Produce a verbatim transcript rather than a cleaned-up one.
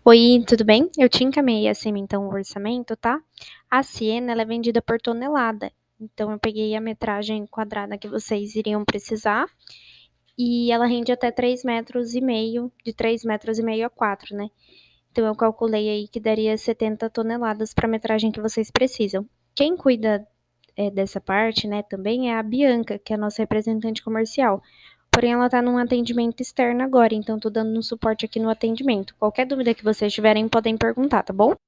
Oi, tudo bem? Eu te encaminhei acima então o orçamento, tá? A Siena, ela é vendida por tonelada. Então eu peguei a metragem quadrada que vocês iriam precisar e ela rende até três metros e meio, de três metros e meio a quatro, né? Então eu calculei aí que daria setenta toneladas para a metragem que vocês precisam. Quem cuida é, dessa parte, né, também é a Bianca, que é a nossa representante comercial. Porém, ela tá num atendimento externo agora, então tô dando um suporte aqui no atendimento. Qualquer dúvida que vocês tiverem, podem perguntar, tá bom?